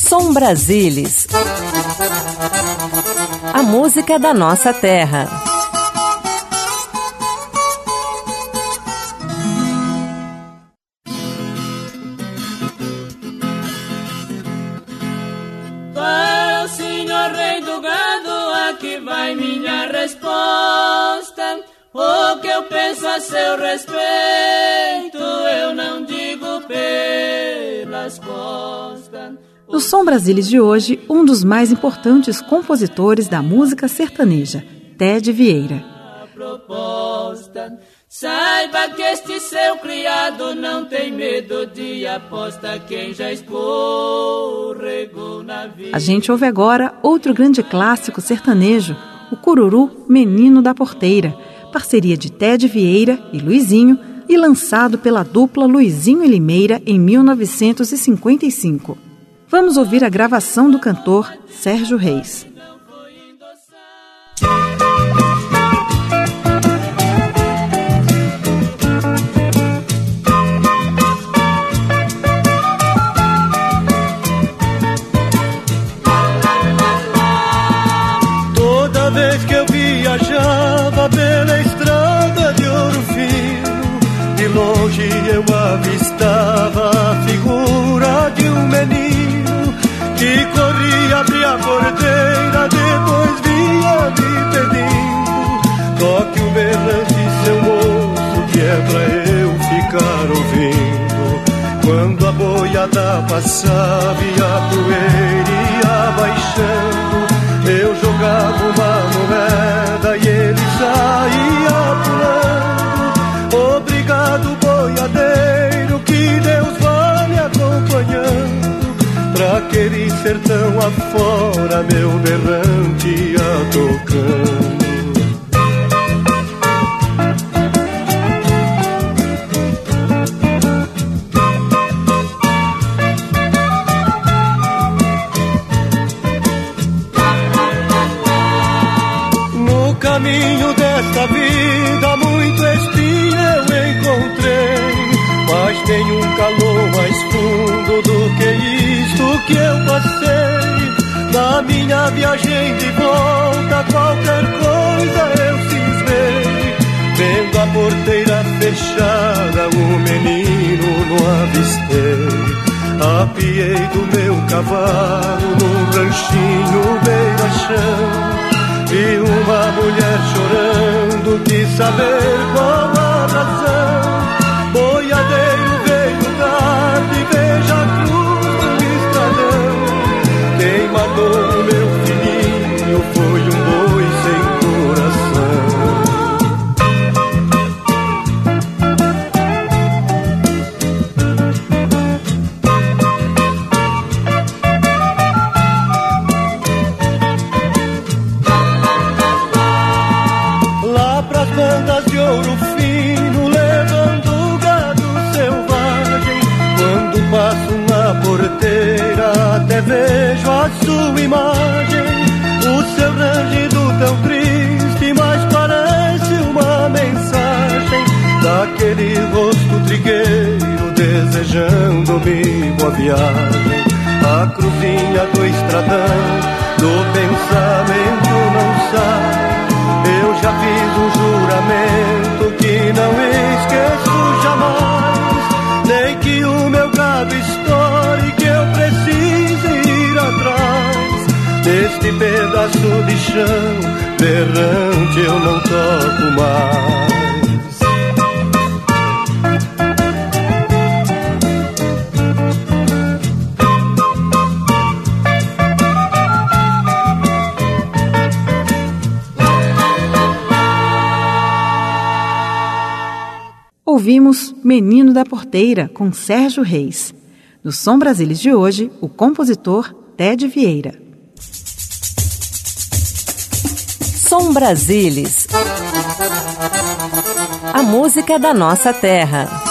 Som Brasilis. A música da nossa terra. Para o senhor rei do gado, aqui vai minha resposta. O que eu penso a seu respeito, eu não digo pelas costas. No Som Brasilis de hoje, um dos mais importantes compositores da música sertaneja, Ted Vieira. Saiba que este seu criado não tem medo de aposta, quem já escorregou na vida. A gente ouve agora outro grande clássico sertanejo, o Cururu Menino da Porteira, parceria de Ted Vieira e Luizinho e lançado pela dupla Luizinho e Limeira em 1955. Vamos ouvir a gravação do cantor Sérgio Reis. Toda vez que eu viajava pela estrada de Ouro Fino, de longe eu avistava a figura de um menino que corria, abria a porteira, depois vinha me pedindo: toque o berrante, seu moço, que é pra eu ficar ouvindo. Quando a boiada passava e a poeira ia baixando, eu jogava uma moeda e ele saía pulando. Obrigado, boiadeiro, que Deus vá me acompanhando. Pra aquele sertão afora, meu berrante ia tocando. No caminho desta vida, muito espinho eu encontrei, mas tem um calor mais fundo do que isto que eu passei. Na minha viagem de volta, qualquer coisa eu cismei. Vendo a porteira fechada, o menino não avistei. Apiei do meu cavalo num ranchinho beira-chão. Vi uma mulher chorando, quis saber qual a razão. Boiadeiro veio tarde, veja a cruz do estradão. Quem matou o meu filhinho foi um boi sem coração. Lá pras bandas de Ouro Fino, levando gado selvagem, quando passo na porteira até vejo a sua imagem. O seu rangido tão triste, mas parece uma mensagem daquele rosto trigueiro desejando-me boa viagem. A cruzinha do estradão do pensamento não sai. Eu já fiz um juramento que não esqueço jamais. Nem que o meu gado estoure, que eu precise ir atrás. Neste pedaço de chão berrante eu não toco mais. Ouvimos Menino da Porteira, com Sérgio Reis. No Som Brasilis de hoje, o compositor Ted Vieira. Som Brasilis. A música da nossa terra.